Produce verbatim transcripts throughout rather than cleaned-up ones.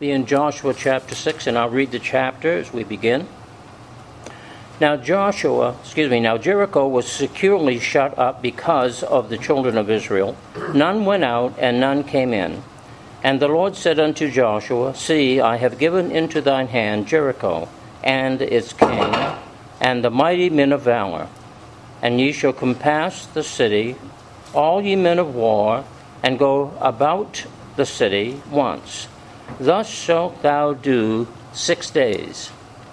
be in Joshua chapter six, and I'll read the chapter as we begin. Now Joshua, excuse me, now Jericho was securely shut up because of the children of Israel. None went out, and none came in. And the Lord said unto Joshua, See, I have given into thine hand Jericho, and its king, and the mighty men of valor. And ye shall compass the city, all ye men of war, and go about the city once. Thus shalt thou do six days.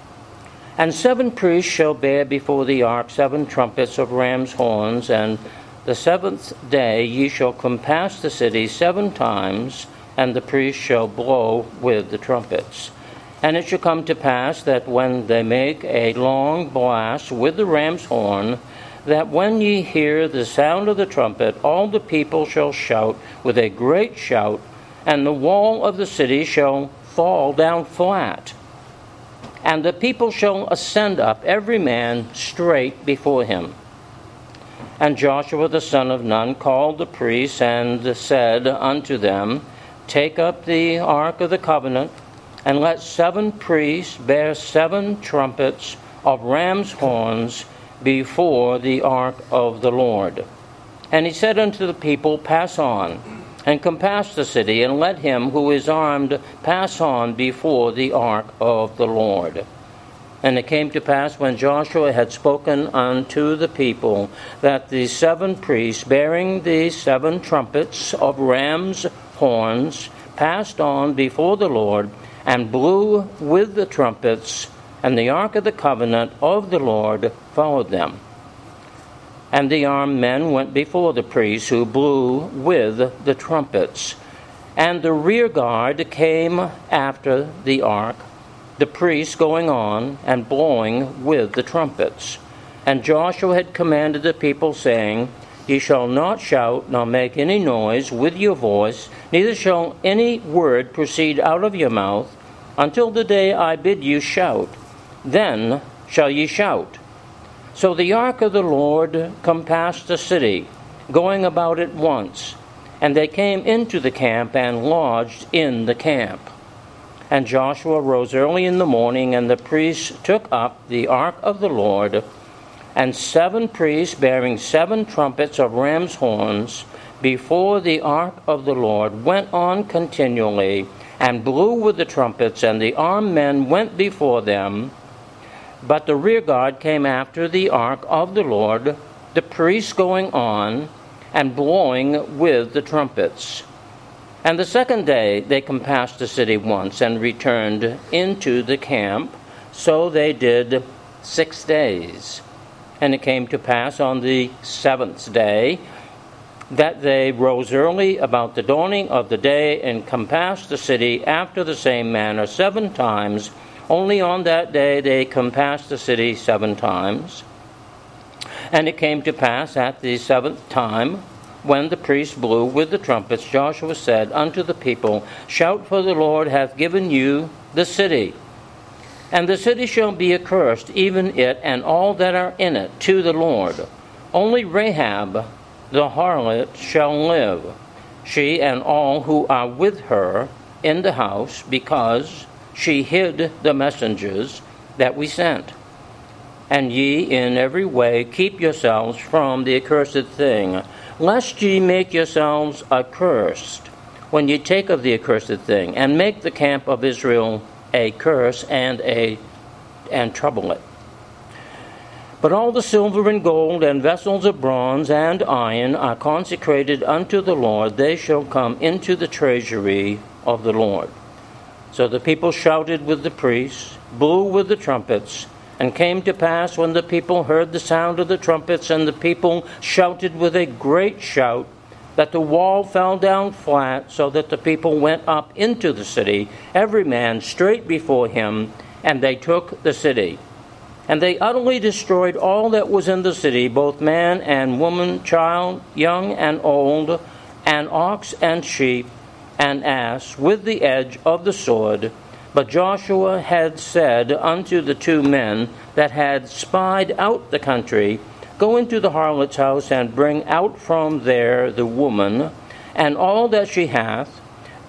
And seven priests shall bear before the ark seven trumpets of ram's horns, and the seventh day ye shall compass the city seven times, and the priests shall blow with the trumpets. And it shall come to pass that when they make a long blast with the ram's horn, that when ye hear the sound of the trumpet, all the people shall shout with a great shout, and the wall of the city shall fall down flat. And the people shall ascend up, every man straight before him. And Joshua the son of Nun called the priests, and said unto them, Take up the ark of the covenant, and let seven priests bear seven trumpets of ram's horns before the ark of the Lord. And he said unto the people, Pass on, and compass the city, and let him who is armed pass on before the ark of the Lord. And it came to pass, when Joshua had spoken unto the people, that the seven priests bearing the seven trumpets of ram's horns passed on before the Lord, and blew with the trumpets, and the ark of the covenant of the Lord followed them. And the armed men went before the priests, who blew with the trumpets. And the rear guard came after the ark, the priests going on and blowing with the trumpets. And Joshua had commanded the people, saying, Ye shall not shout, nor make any noise with your voice, neither shall any word proceed out of your mouth, until the day I bid you shout. Then shall ye shout. So the ark of the Lord compassed the city, going about it once. And they came into the camp, and lodged in the camp. And Joshua rose early in the morning, and the priests took up the ark of the Lord. And seven priests bearing seven trumpets of ram's horns before the ark of the Lord went on continually, and blew with the trumpets, and the armed men went before them. But the rear guard came after the ark of the Lord, the priests going on and blowing with the trumpets. And the second day they compassed the city once, and returned into the camp. So they did six days. And it came to pass on the seventh day that they rose early about the dawning of the day, and compassed the city after the same manner seven times. Only on that day they compassed the city seven times. And it came to pass at the seventh time, when the priests blew with the trumpets, Joshua said unto the people, Shout, for the Lord hath given you the city. And the city shall be accursed, even it and all that are in it, to the Lord. Only Rahab the harlot shall live, she and all who are with her in the house, because she hid the messengers that we sent. And ye in every way keep yourselves from the accursed thing, lest ye make yourselves accursed when ye take of the accursed thing, and make the camp of Israel a curse and a and trouble it. But all the silver and gold and vessels of bronze and iron are consecrated unto the Lord. They shall come into the treasury of the Lord. So the people shouted with the priests, blew with the trumpets, and came to pass, when the people heard the sound of the trumpets, and the people shouted with a great shout, that the wall fell down flat, so that the people went up into the city, every man straight before him, and they took the city. And they utterly destroyed all that was in the city, both man and woman, child, young and old, and ox and sheep, and ass, with the edge of the sword. But Joshua had said unto the two men that had spied out the country, Go into the harlot's house, and bring out from there the woman, and all that she hath,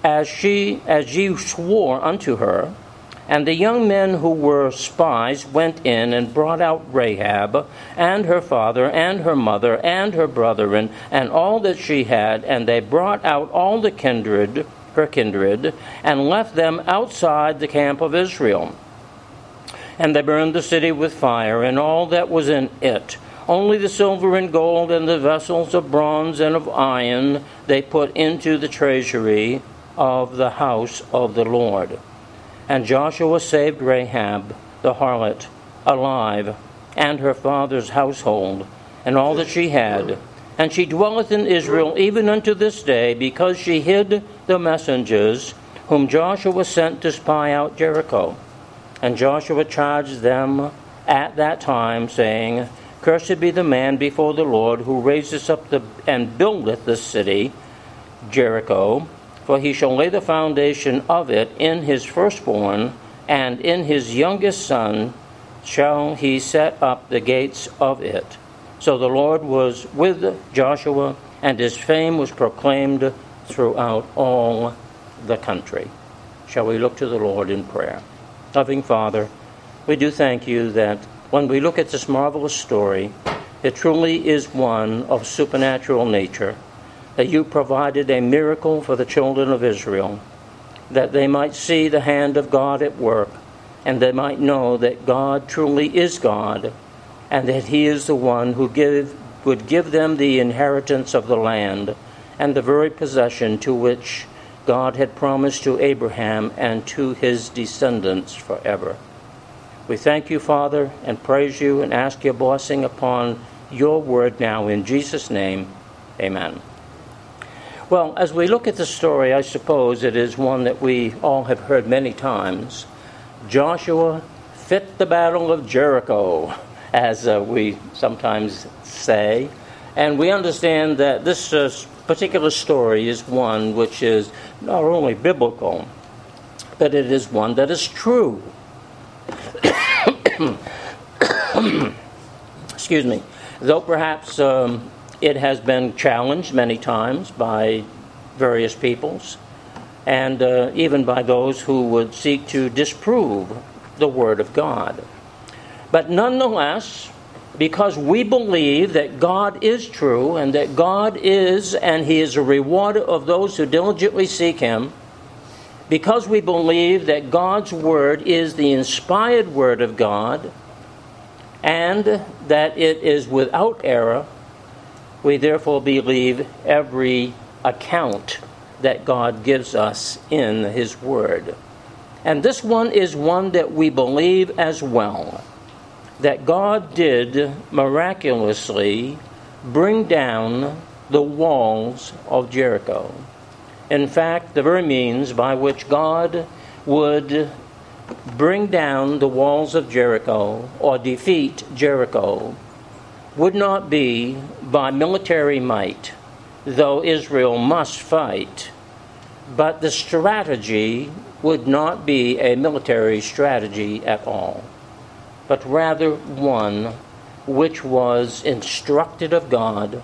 as she as ye swore unto her. And the young men who were spies went in and brought out Rahab, and her father, and her mother, and her brethren, and all that she had, and they brought out all the kindred, her kindred, and left them outside the camp of Israel. And they burned the city with fire, and all that was in it. Only the silver and gold, and the vessels of bronze and of iron, they put into the treasury of the house of the Lord. And Joshua saved Rahab, the harlot, alive, and her father's household, and all that she had. And she dwelleth in Israel even unto this day, because she hid the messengers whom Joshua sent to spy out Jericho. And Joshua charged them at that time, saying, Cursed be the man before the Lord, who raiseth up the and buildeth the city, Jericho, for he shall lay the foundation of it in his firstborn, and in his youngest son shall he set up the gates of it. So the Lord was with Joshua, and his fame was proclaimed throughout all the country. Shall we look to the Lord in prayer? Loving Father, we do thank you that when we look at this marvelous story, it truly is one of supernatural nature, that you provided a miracle for the children of Israel, that they might see the hand of God at work, and they might know that God truly is God, and that he is the one who give, would give them the inheritance of the land and the very possession to which God had promised to Abraham and to his descendants forever. We thank you, Father, and praise you and ask your blessing upon your word now in Jesus' name. Amen. Well, as we look at the story, I suppose it is one that we all have heard many times. Joshua fit the battle of Jericho, as uh, we sometimes say. And we understand that this uh, particular story is one which is not only biblical, but it is one that is true. Excuse me. Though perhaps um, it has been challenged many times by various peoples, and uh, even by those who would seek to disprove the Word of God. But nonetheless, because we believe that God is true, and that God is, and he is a rewarder of those who diligently seek him, because we believe that God's Word is the inspired Word of God, and that it is without error, we therefore believe every account that God gives us in his Word. And this one is one that we believe as well, that God did miraculously bring down the walls of Jericho. In fact, the very means by which God would bring down the walls of Jericho or defeat Jericho would not be by military might, though Israel must fight, but the strategy would not be a military strategy at all, but rather one which was instructed of God,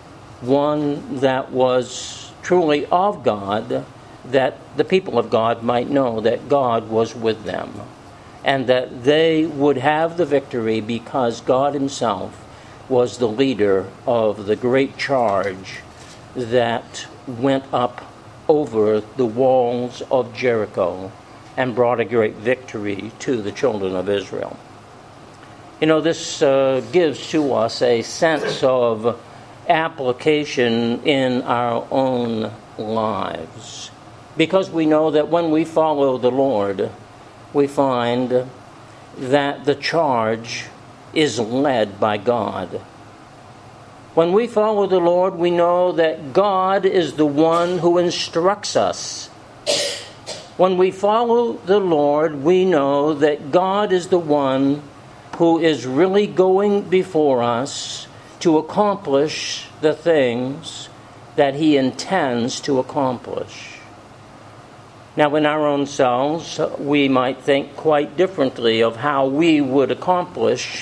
one that was truly of God, that the people of God might know that God was with them, and that they would have the victory because God himself was the leader of the great charge that went up over the walls of Jericho and brought a great victory to the children of Israel. You know, this uh, gives to us a sense of application in our own lives, because we know that when we follow the Lord, we find that the charge is led by God. When we follow the Lord, we know that God is the one who instructs us. When we follow the Lord, we know that God is the one who is really going before us to accomplish the things that he intends to accomplish. Now, in our own selves, we might think quite differently of how we would accomplish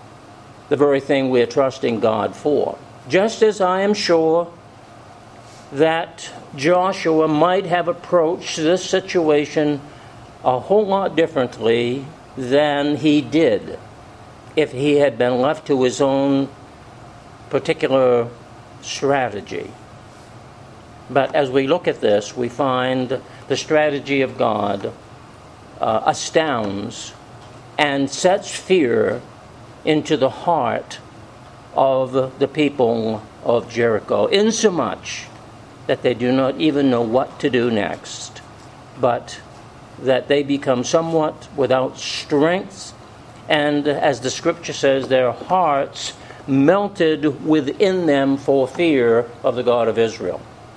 the very thing we are trusting God for. Just as I am sure that Joshua might have approached this situation a whole lot differently than he did if he had been left to his own particular strategy. But as we look at this, we find the strategy of God uh, astounds and sets fear into the heart of the people of Jericho, insomuch that they do not even know what to do next, but that they become somewhat without strength, and as the scripture says, their hearts melted within them for fear of the God of Israel.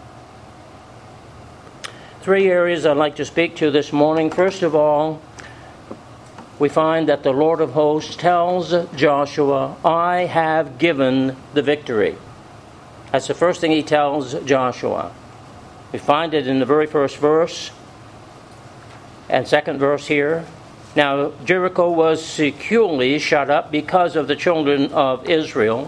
Three areas I'd like to speak to this morning. First of all, we find that the Lord of hosts tells Joshua, I have given the victory. That's the first thing he tells Joshua. We find it in the very first verse and second verse here. Now, Jericho was securely shut up because of the children of Israel.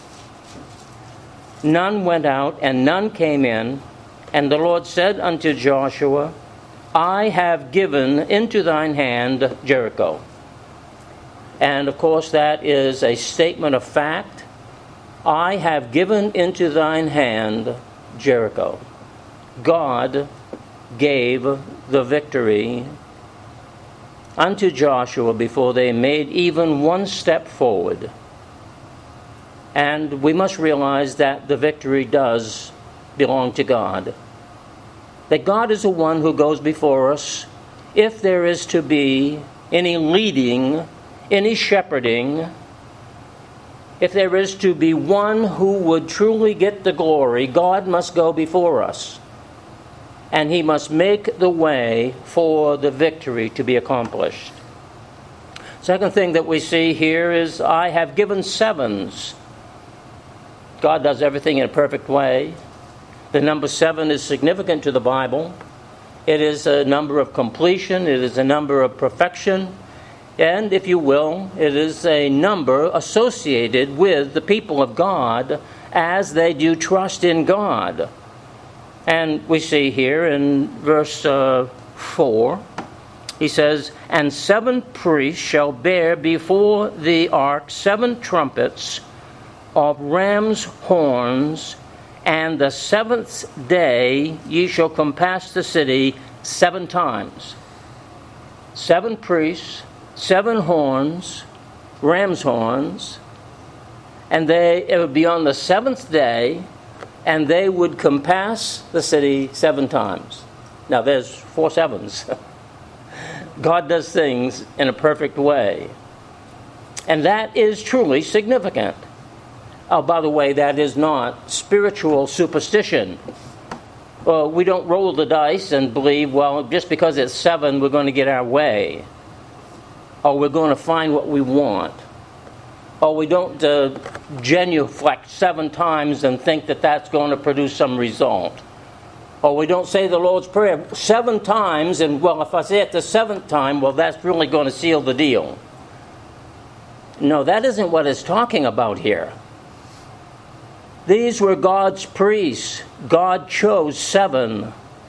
None went out and none came in. And the Lord said unto Joshua, I have given into thine hand Jericho. And of course that is a statement of fact. I have given into thine hand Jericho. God gave the victory unto Joshua before they made even one step forward. And we must realize that the victory does belong to God. That God is the one who goes before us. If there is to be any leading, any shepherding, if there is to be one who would truly get the glory, God must go before us. And he must make the way for the victory to be accomplished. Second thing that we see here is, I have given sevens. God does everything in a perfect way. The number seven is significant to the Bible. It is a number of completion. It is a number of perfection. And, if you will, it is a number associated with the people of God as they do trust in God. And we see here in verse uh, four, he says, And seven priests shall bear before the ark seven trumpets of ram's horns, and the seventh day ye shall compass the city seven times. Seven priests, seven horns, ram's horns, and they it would be on the seventh day, and they would compass the city seven times. Now there's four sevens. God does things in a perfect way. And that is truly significant. Oh, by the way, that is not spiritual superstition. Well, we don't roll the dice and believe, well, just because it's seven, we're going to get our way. Or we're going to find what we want. Or we don't uh, genuflect seven times and think that that's going to produce some result. Or we don't say the Lord's Prayer seven times, and, well, if I say it the seventh time, well, that's really going to seal the deal. No, that isn't what it's talking about here. These were God's priests. God chose seven.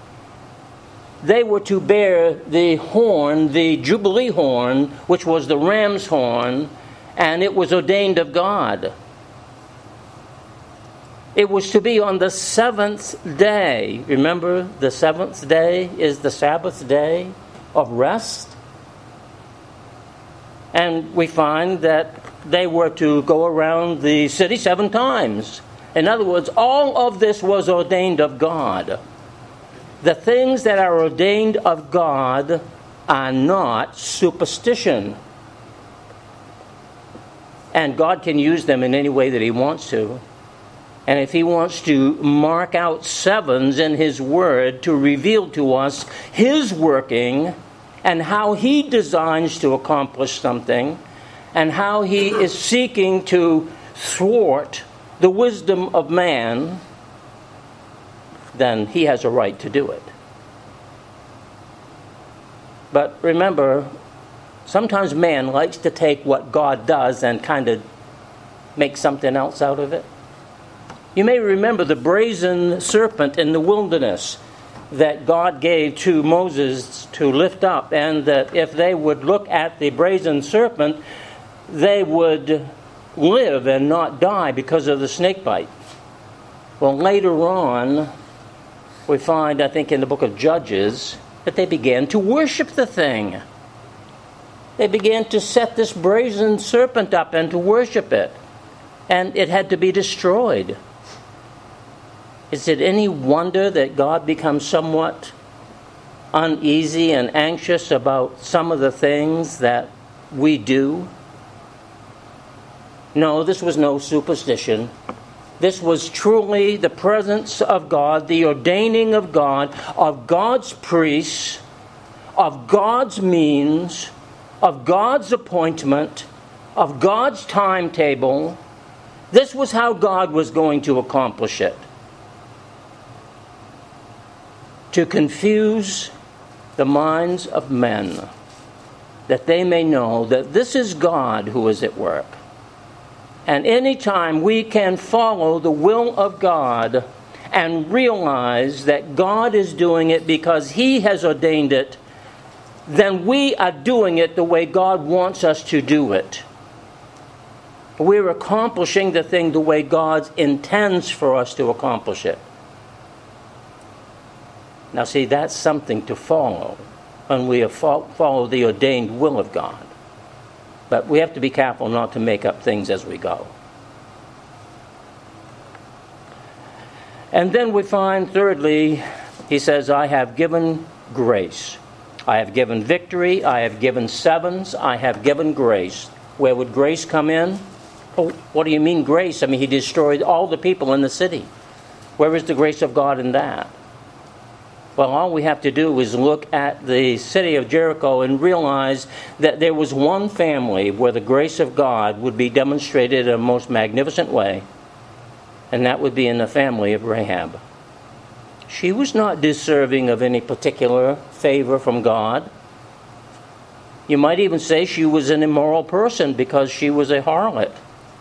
They were to bear the horn, the Jubilee horn, which was the ram's horn, and it was ordained of God. It was to be on the seventh day. Remember, the seventh day is the Sabbath day of rest. And we find that they were to go around the city seven times. In other words, all of this was ordained of God. The things that are ordained of God are not superstition. And God can use them in any way that he wants to. And if he wants to mark out sevens in his word to reveal to us his working and how he designs to accomplish something and how he is seeking to thwart the wisdom of man, then he has a right to do it. But remember, sometimes man likes to take what God does and kind of make something else out of it. You may remember the brazen serpent in the wilderness that God gave to Moses to lift up, and that if they would look at the brazen serpent, they would live and not die because of the snake bite. Well, later on, we find, I think in the book of Judges, that they began to worship the thing. They began to set this brazen serpent up and to worship it. And it had to be destroyed. Is it any wonder that God becomes somewhat uneasy and anxious about some of the things that we do? No, this was no superstition. This was truly the presence of God, the ordaining of God, of God's priests, of God's means, of God's appointment, of God's timetable. This was how God was going to accomplish it. To confuse the minds of men, that they may know that this is God who is at work. And anytime we can follow the will of God and realize that God is doing it because He has ordained it, then we are doing it the way God wants us to do it. We're accomplishing the thing the way God intends for us to accomplish it. Now see, that's something to follow when we follow the ordained will of God. But we have to be careful not to make up things as we go. And then we find, thirdly, he says, I have given grace. I have given victory. I have given sevens. I have given grace. Where would grace come in? Oh, what do you mean grace? I mean, he destroyed all the people in the city. Where is the grace of God in that? Well, all we have to do is look at the city of Jericho and realize that there was one family where the grace of God would be demonstrated in a most magnificent way, and that would be in the family of Rahab. She was not deserving of any particular favor from God. You might even say she was an immoral person because she was a harlot.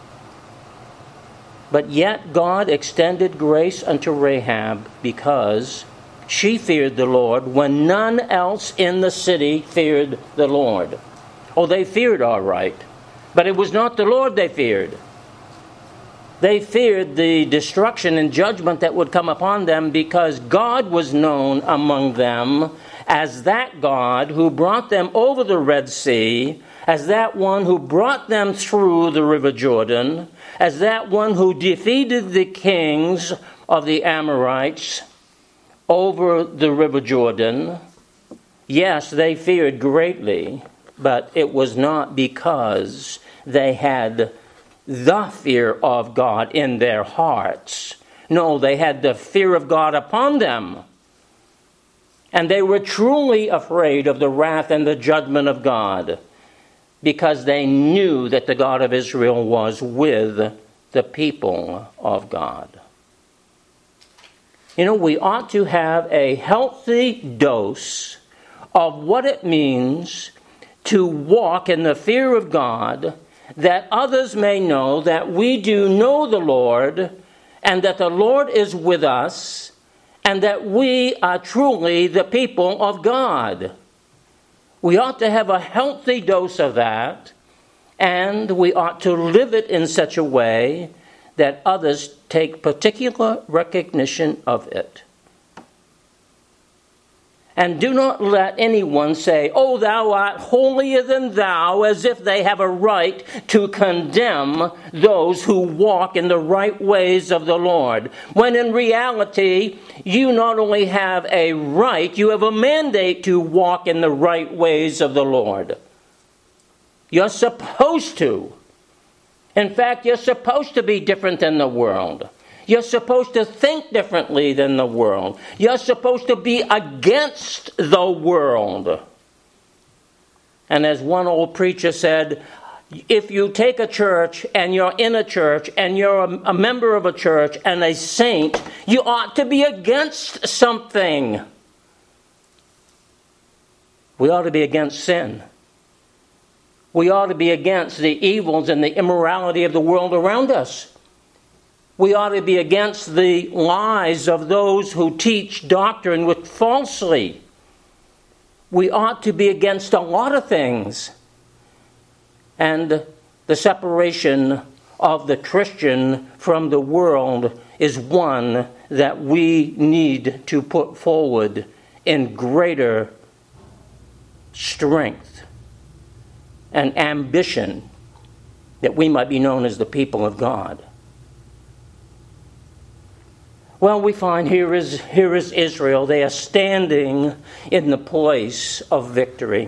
But yet God extended grace unto Rahab because she feared the Lord when none else in the city feared the Lord. Oh, they feared all right, but it was not the Lord they feared. They feared the destruction and judgment that would come upon them because God was known among them as that God who brought them over the Red Sea, as that one who brought them through the River Jordan, as that one who defeated the kings of the Amorites over the River Jordan. Yes, they feared greatly, but it was not because they had the fear of God in their hearts. No, they had the fear of God upon them. And they were truly afraid of the wrath and the judgment of God because they knew that the God of Israel was with the people of God. You know, we ought to have a healthy dose of what it means to walk in the fear of God, that others may know that we do know the Lord, and that the Lord is with us, and that we are truly the people of God. We ought to have a healthy dose of that, and we ought to live it in such a way that others take particular recognition of it. And do not let anyone say, "Oh, thou art holier than thou," as if they have a right to condemn those who walk in the right ways of the Lord. When in reality, you not only have a right, you have a mandate to walk in the right ways of the Lord. You're supposed to. In fact, you're supposed to be different than the world. You're supposed to think differently than the world. You're supposed to be against the world. And as one old preacher said, if you take a church and you're in a church and you're a, a member of a church and a saint, you ought to be against something. We ought to be against sin. We ought to be against the evils and the immorality of the world around us. We ought to be against the lies of those who teach doctrine with falsely. We ought to be against a lot of things. And the separation of the Christian from the world is one that we need to put forward in greater strength and ambition, that we might be known as the people of God. Well, we find here is, here is Israel. They are standing in the place of victory.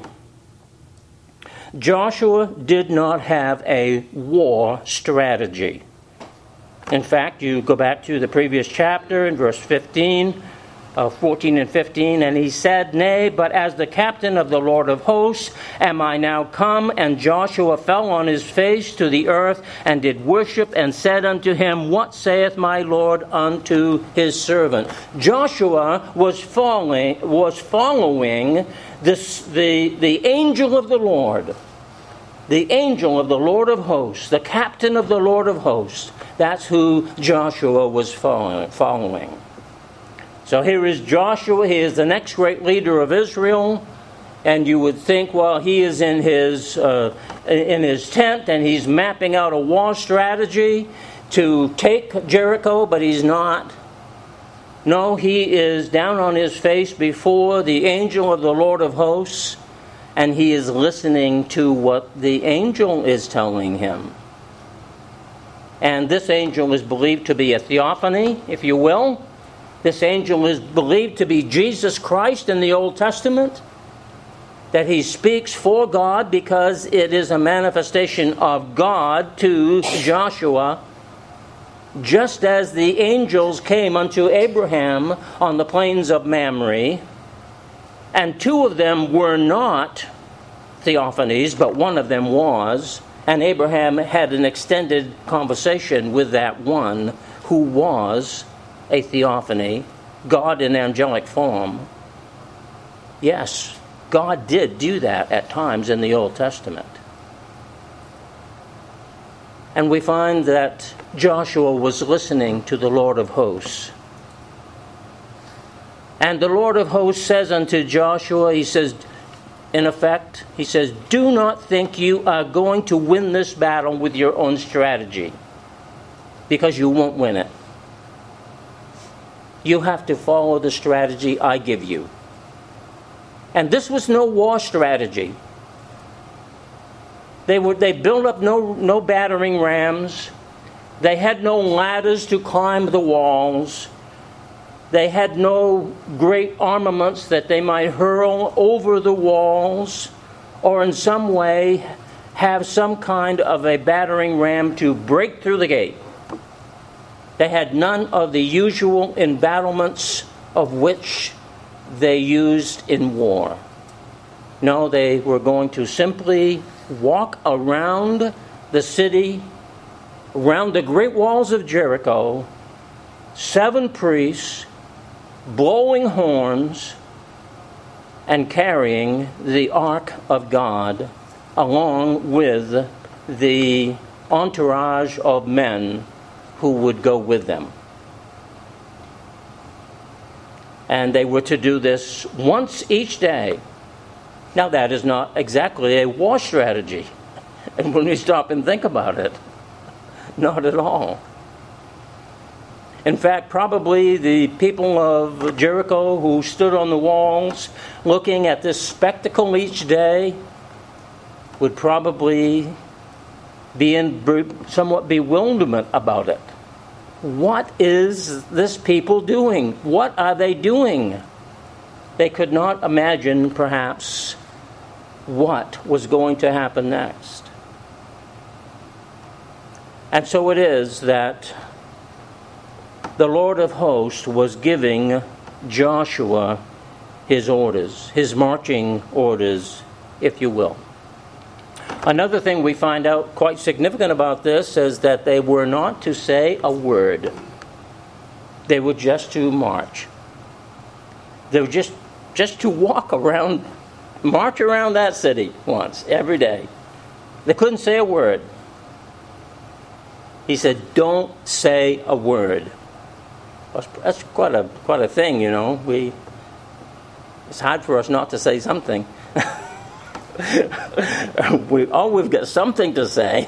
Joshua did not have a war strategy. In fact, you go back to the previous chapter in verse fifteen, uh, fourteen and fifteen, and he said, "Nay, but as the captain of the Lord of hosts am I now come." And Joshua fell on his face to the earth and did worship and said unto him, "What saith my Lord unto his servant?" Joshua was following, was following this, the, the angel of the Lord, the angel of the Lord of hosts, the captain of the Lord of hosts. That's who Joshua was following. So here is Joshua. He is the next great leader of Israel. And you would think, well, he is in his uh, in his tent and he's mapping out a war strategy to take Jericho, but he's not. No, he is down on his face before the angel of the Lord of hosts, and he is listening to what the angel is telling him. And this angel is believed to be a theophany, if you will. This angel is believed to be Jesus Christ in the Old Testament, that he speaks for God because it is a manifestation of God to Joshua, just as the angels came unto Abraham on the plains of Mamre, and two of them were not theophanies, but one of them was. And Abraham had an extended conversation with that one who was a theophany, God in angelic form. Yes, God did do that at times in the Old Testament. And we find that Joshua was listening to the Lord of hosts. And the Lord of hosts says unto Joshua, he says, in effect, he says, "Do not think you are going to win this battle with your own strategy, because you won't win it. You have to follow the strategy I give you." And this was no war strategy. They were they built up no, no battering rams. They had no ladders to climb the walls. They had no great armaments that they might hurl over the walls or in some way have some kind of a battering ram to break through the gate. They had none of the usual embattlements of which they used in war. No, they were going to simply walk around the city, around the great walls of Jericho, seven priests, blowing horns, and carrying the ark of God along with the entourage of men who would go with them. And they were to do this once each day. Now that is not exactly a war strategy. And when we stop and think about it, not at all. In fact, probably the people of Jericho who stood on the walls looking at this spectacle each day would probably be in somewhat bewilderment about it. What is this people doing? What are they doing? They could not imagine, perhaps, what was going to happen next. And so it is that the Lord of hosts was giving Joshua his orders, his marching orders, if you will. Another thing we find out quite significant about this is that they were not to say a word. They were just to march. They were just, just to walk around, march around that city once, every day. They couldn't say a word. He said, don't say a word. That's, that's quite a quite a thing, you know. We it's hard for us not to say something. we oh, we've got something to say.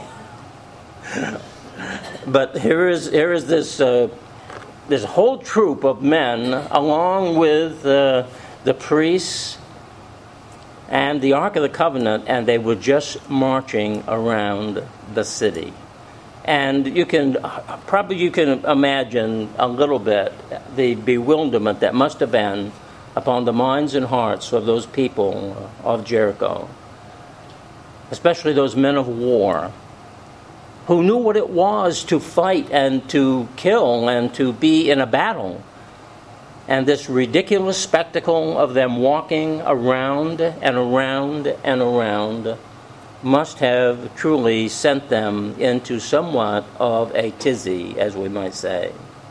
But here is here is this uh, this whole troop of men, along with uh, the priests and the Ark of the Covenant, and they were just marching around the city. And you can probably you can imagine a little bit the bewilderment that must have been upon the minds and hearts of those people of Jericho, especially those men of war, who knew what it was to fight and to kill and to be in a battle. And this ridiculous spectacle of them walking around and around and around must have truly sent them into somewhat of a tizzy, as we might say.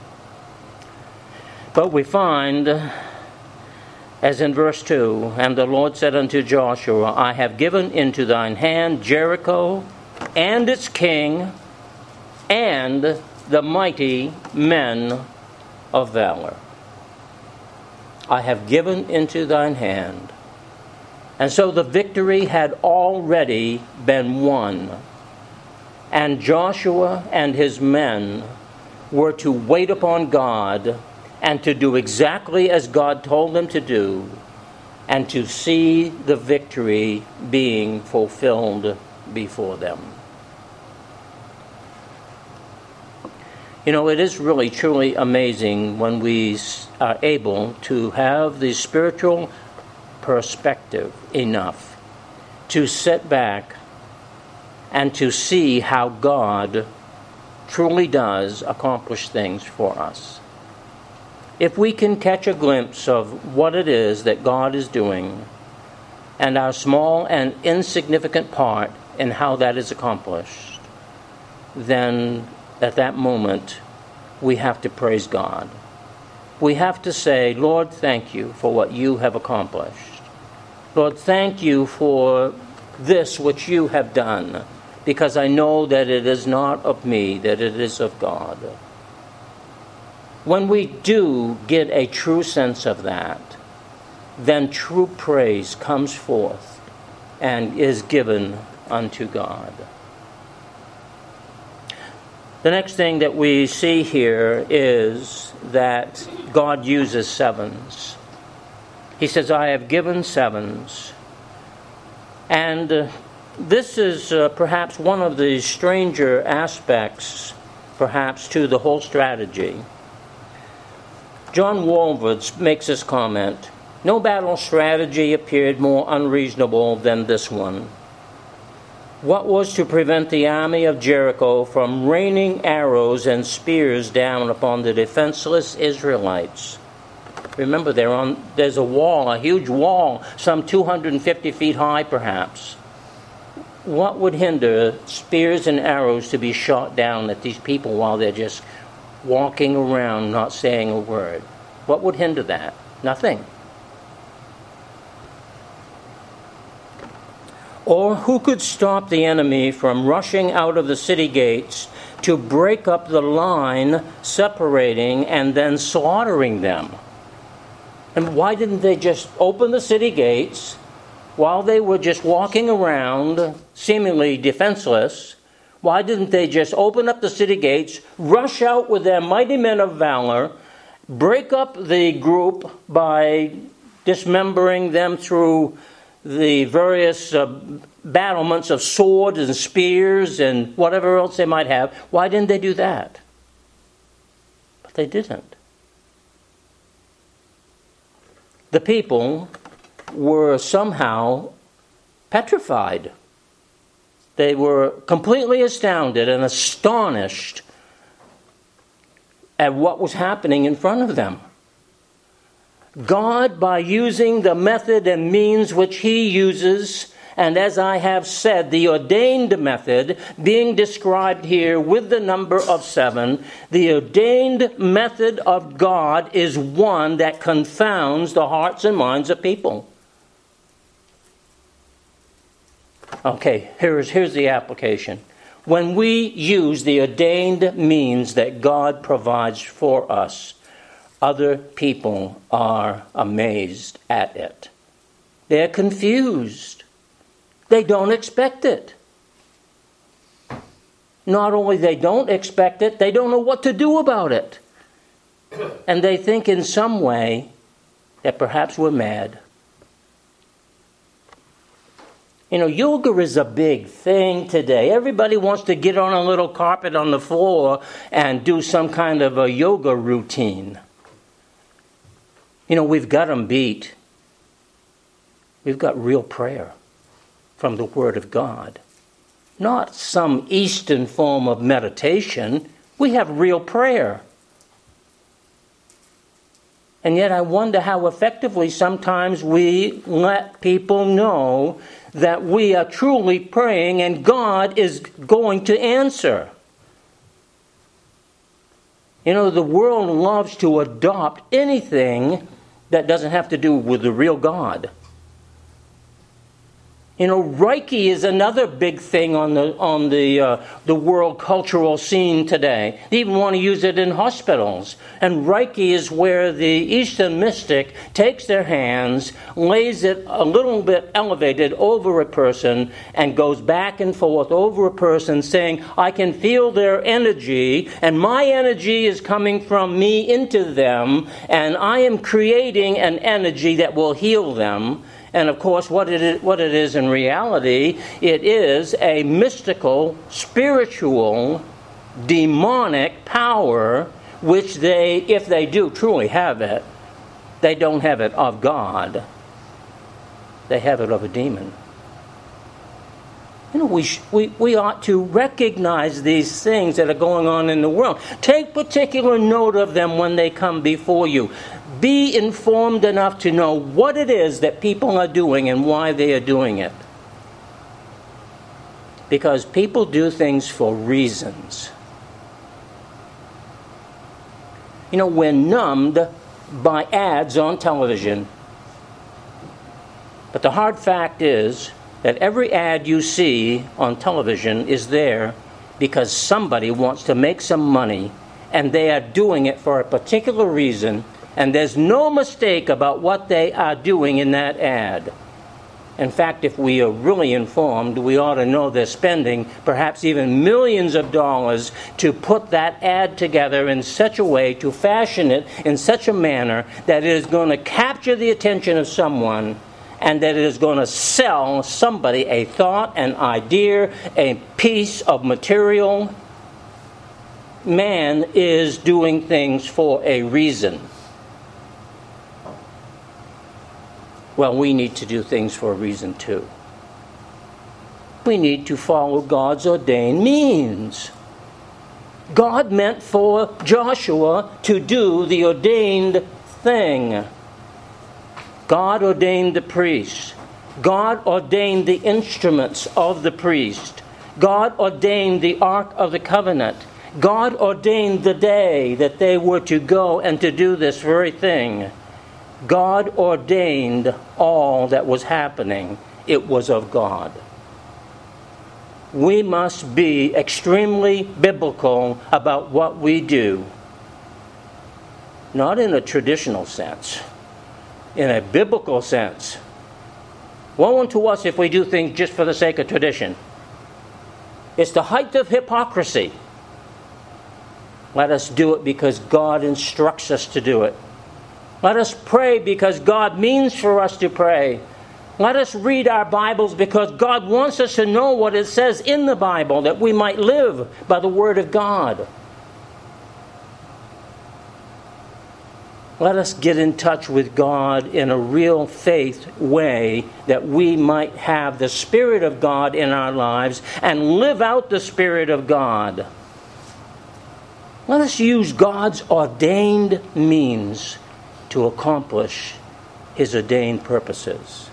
But we find, as in verse two, and the Lord said unto Joshua, I have given into thine hand Jericho and its king and the mighty men of valor. I have given into thine hand. And so the victory had already been won. And Joshua and his men were to wait upon God and to do exactly as God told them to do, and to see the victory being fulfilled before them. You know, it is really, truly amazing when we are able to have the spiritual perspective enough to sit back and to see how God truly does accomplish things for us. If we can catch a glimpse of what it is that God is doing and our small and insignificant part in how that is accomplished, then at that moment we have to praise God. We have to say, Lord, thank you for what you have accomplished. Lord, thank you for this which you have done, because I know that it is not of me, that it is of God. When we do get a true sense of that, then true praise comes forth and is given unto God. The next thing that we see here is that God uses sevens. He says, I have given sevens. And uh, this is uh, perhaps one of the stranger aspects, perhaps, to the whole strategy. John Walvoord makes this comment, no battle strategy appeared more unreasonable than this one. What was to prevent the army of Jericho from raining arrows and spears down upon the defenseless Israelites? Remember, they're on, there's a wall, a huge wall, some two hundred fifty feet high perhaps. What would hinder spears and arrows to be shot down at these people while they're just walking around not saying a word? What would hinder that? Nothing. Or who could stop the enemy from rushing out of the city gates to break up the line separating and then slaughtering them? And why didn't they just open the city gates while they were just walking around, seemingly defenseless? Why didn't they just open up the city gates, rush out with their mighty men of valor, break up the group by dismembering them through the various uh, battlements of swords and spears and whatever else they might have? Why didn't they do that? But they didn't. The people were somehow petrified. They were completely astounded and astonished at what was happening in front of them. God, by using the method and means which He uses, and as I have said, the ordained method being described here with the number of seven, the ordained method of God is one that confounds the hearts and minds of people. Okay, here's, here's the application. When we use the ordained means that God provides for us, other people are amazed at it. They're confused. They don't expect it. Not only they don't expect it, they don't know what to do about it. And they think in some way that perhaps we're mad. You know, yoga is a big thing today. Everybody wants to get on a little carpet on the floor and do some kind of a yoga routine. You know, we've got them beat. We've got real prayer from the Word of God. Not some Eastern form of meditation. We have real prayer. And yet I wonder how effectively sometimes we let people know that we are truly praying and God is going to answer. You know, the world loves to adopt anything that doesn't have to do with the real God. You know, Reiki is another big thing on the on the uh, the world cultural scene today. They even want to use it in hospitals. And Reiki is where the Eastern mystic takes their hands, lays it a little bit elevated over a person, and goes back and forth over a person, saying, "I can feel their energy, and my energy is coming from me into them, and I am creating an energy that will heal them." And of course, what it is, what it is in reality, it is a mystical, spiritual, demonic power, which they, if they do truly have it, they don't have it of God. They have it of a demon. You know, we, sh- we, we ought to recognize these things that are going on in the world. Take particular note of them when they come before you. Be informed enough to know what it is that people are doing and why they are doing it. Because people do things for reasons. You know, we're numbed by ads on television. But the hard fact is that every ad you see on television is there because somebody wants to make some money, and they are doing it for a particular reason. And there's no mistake about what they are doing in that ad. In fact, if we are really informed, we ought to know they're spending perhaps even millions of dollars to put that ad together in such a way, to fashion it in such a manner that it is going to capture the attention of someone, and that it is going to sell somebody a thought, an idea, a piece of material. Man is doing things for a reason. Well, we need to do things for a reason too. We need to follow God's ordained means. God meant for Joshua to do the ordained thing. God ordained the priests. God ordained the instruments of the priest. God ordained the Ark of the Covenant. God ordained the day that they were to go and to do this very thing. God ordained all that was happening. It was of God. We must be extremely biblical about what we do. Not in a traditional sense. In a biblical sense. Woe unto us if we do things just for the sake of tradition. It's the height of hypocrisy. Let us do it because God instructs us to do it. Let us pray because God means for us to pray. Let us read our Bibles because God wants us to know what it says in the Bible, that we might live by the Word of God. Let us get in touch with God in a real faith way, that we might have the Spirit of God in our lives and live out the Spirit of God. Let us use God's ordained means to accomplish His ordained purposes.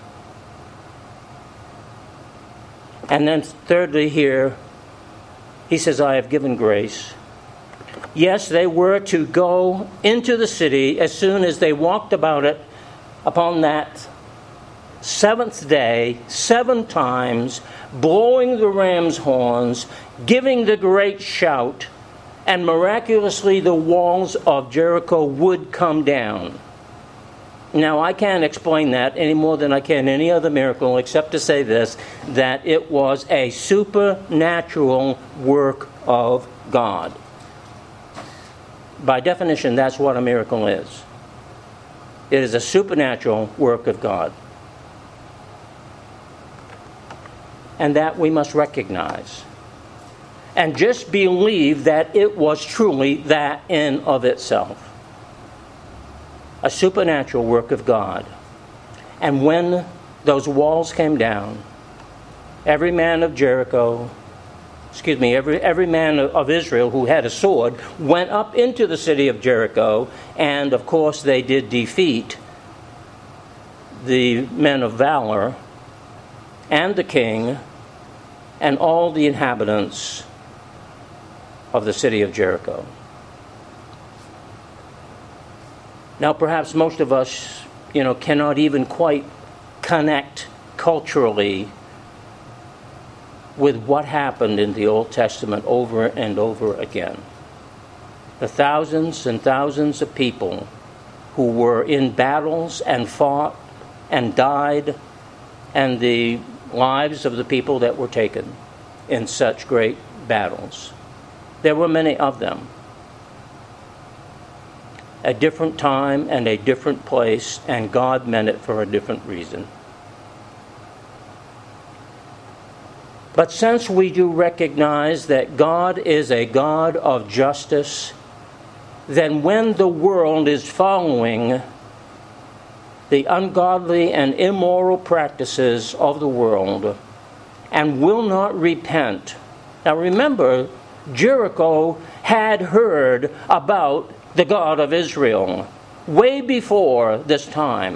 And then thirdly here, he says, I have given grace. Yes, they were to go into the city as soon as they walked about it upon that seventh day, seven times, blowing the ram's horns, giving the great shout, and miraculously the walls of Jericho would come down. Now, I can't explain that any more than I can any other miracle, except to say this, that it was a supernatural work of God. By definition, that's what a miracle is. It is a supernatural work of God. And that we must recognize. And just believe that it was truly that in of itself. A supernatural work of God. And when those walls came down, every man of Jericho, excuse me, every, every man of Israel who had a sword went up into the city of Jericho, and of course they did defeat the men of valor and the king and all the inhabitants of the city of Jericho. Now, perhaps most of us, you know, cannot even quite connect culturally with what happened in the Old Testament over and over again. The thousands and thousands of people who were in battles and fought and died, and the lives of the people that were taken in such great battles. There were many of them. A different time and a different place, and God meant it for a different reason. But since we do recognize that God is a God of justice, then when the world is following the ungodly and immoral practices of the world and will not repent. Now remember, Jericho had heard about the God of Israel way before this time.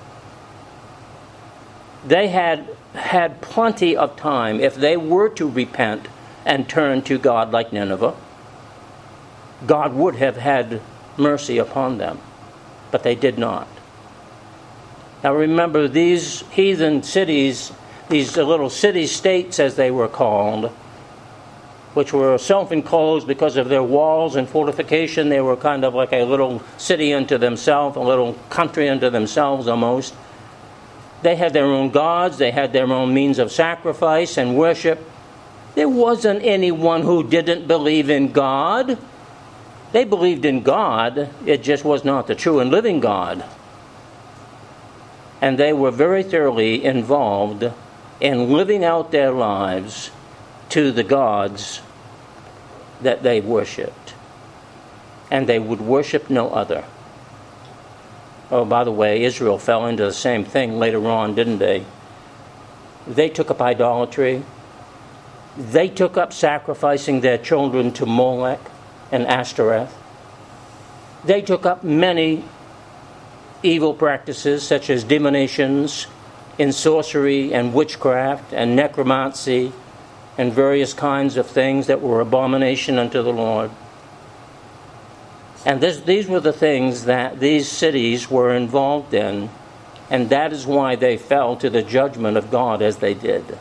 They had had plenty of time if they were to repent and turn to God like Nineveh. God would have had mercy upon them, but they did not. Now remember, these heathen cities, these little city-states as they were called, which were self-enclosed because of their walls and fortification. They were kind of like a little city unto themselves, a little country unto themselves almost. They had their own gods. They had their own means of sacrifice and worship. There wasn't anyone who didn't believe in God. They believed in God. It just was not the true and living God. And they were very thoroughly involved in living out their lives to the gods that they worshipped. And they would worship no other. Oh, by the way, Israel fell into the same thing later on, didn't they? They took up idolatry. They took up sacrificing their children to Molech and Ashtoreth. They took up many evil practices such as demonitions, in sorcery and witchcraft and necromancy and various kinds of things that were abomination unto the Lord. And this, these were the things that these cities were involved in, and that is why they fell to the judgment of God as they did.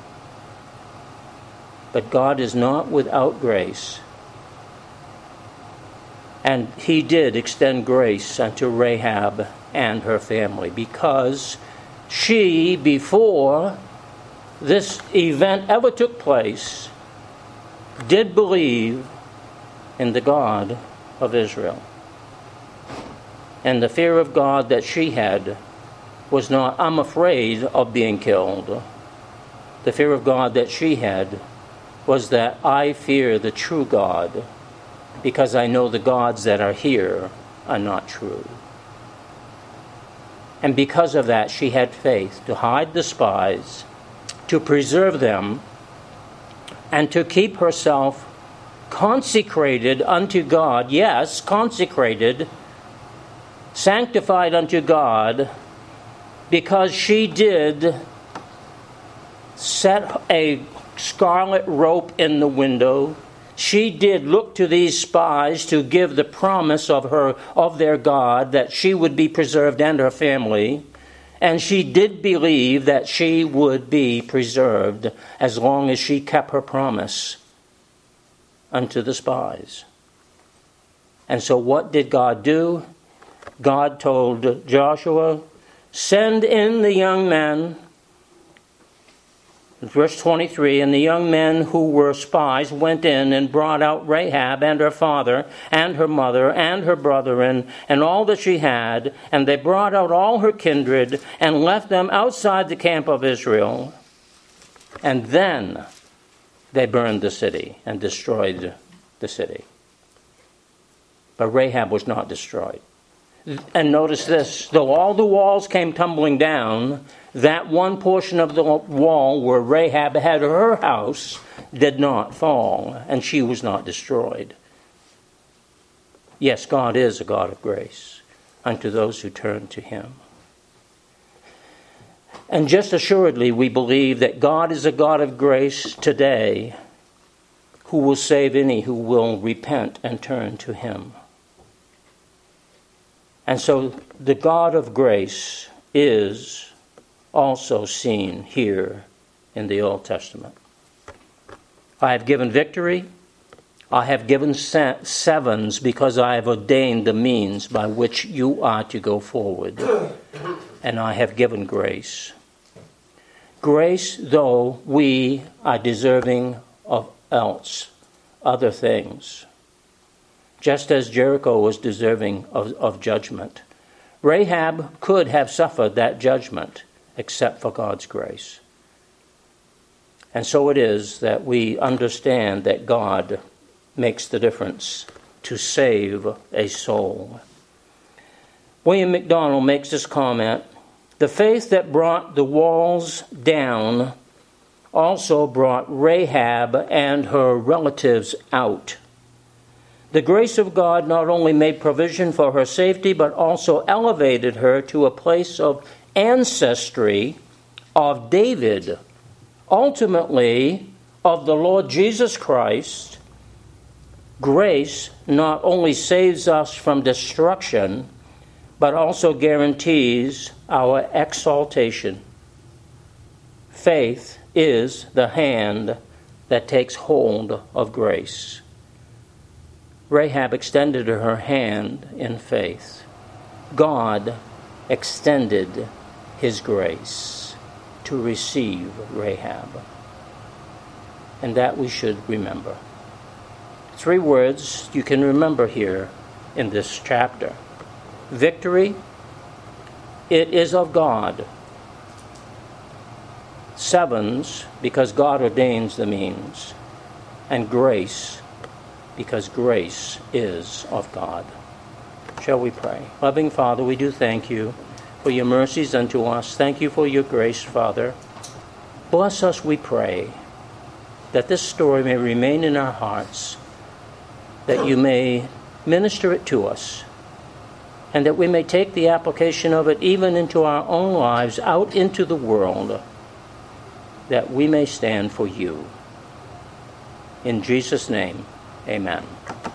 But God is not without grace. And he did extend grace unto Rahab and her family, because she, before this event ever took place, did believe in the God of Israel. And the fear of God that she had was not, I'm afraid of being killed. The fear of God that she had was that I fear the true God, because I know the gods that are here are not true. And because of that, she had faith to hide the spies, to preserve them, and to keep herself consecrated unto God. Yes, consecrated, sanctified unto God, because she did set a scarlet rope in the window. She did look to these spies to give the promise of her of their God that she would be preserved and her family. And she did believe that she would be preserved as long as she kept her promise unto the spies. And so what did God do? God told Joshua, send in the young men. Verse twenty-three, and the young men who were spies went in and brought out Rahab and her father and her mother and her brethren and all that she had, and they brought out all her kindred and left them outside the camp of Israel. And then they burned the city and destroyed the city. But Rahab was not destroyed. And notice this, though all the walls came tumbling down, that one portion of the wall where Rahab had her house did not fall, and she was not destroyed. Yes, God is a God of grace unto those who turn to him. And just assuredly, we believe that God is a God of grace today who will save any who will repent and turn to him. And so the God of grace is also seen here in the Old Testament. I have given victory. I have given sevens because I have ordained the means by which you are to go forward. And I have given grace. Grace, though we are deserving of else, other things. Just as Jericho was deserving of, of judgment. Rahab could have suffered that judgment except for God's grace. And so it is that we understand that God makes the difference to save a soul. William MacDonald makes this comment, the faith that brought the walls down also brought Rahab and her relatives out. The grace of God not only made provision for her safety, but also elevated her to a place of ancestry of David, ultimately of the Lord Jesus Christ. Grace not only saves us from destruction, but also guarantees our exaltation. Faith is the hand that takes hold of grace. Rahab extended her hand in faith. God extended his grace to receive Rahab. And that we should remember. Three words you can remember here in this chapter. Victory, it is of God. Sevens, because God ordains the means. And grace, because grace is of God. Shall we pray? Loving Father, we do thank you for your mercies unto us. Thank you for your grace, Father. Bless us, we pray, that this story may remain in our hearts, that you may minister it to us, and that we may take the application of it even into our own lives, out into the world, that we may stand for you. In Jesus' name, amen.